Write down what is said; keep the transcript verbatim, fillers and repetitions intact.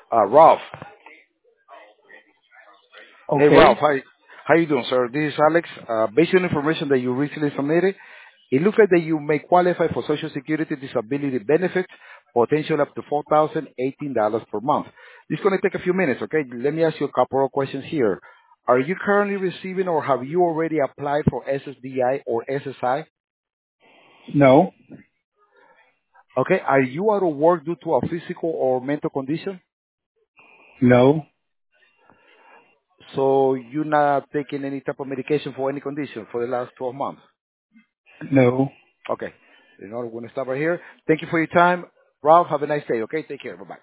Uh, Ralph. Hey, Ralph. Okay. How how you doing, sir? This is Alex. Uh, based on information that you recently submitted, it looks like that you may qualify for Social Security disability benefits, potential up to four thousand eighteen dollars per month. This is going to take a few minutes, okay? Let me ask you a couple of questions here. Are you currently receiving or have you already applied for S S D I or S S I? No. Okay. Are you out of work due to a physical or mental condition? No. So you're not taking any type of medication for any condition for the last twelve months? No. Okay. You know, we're going to stop right here. Thank you for your time. Ralph, have a nice day, okay? Take care. Bye-bye.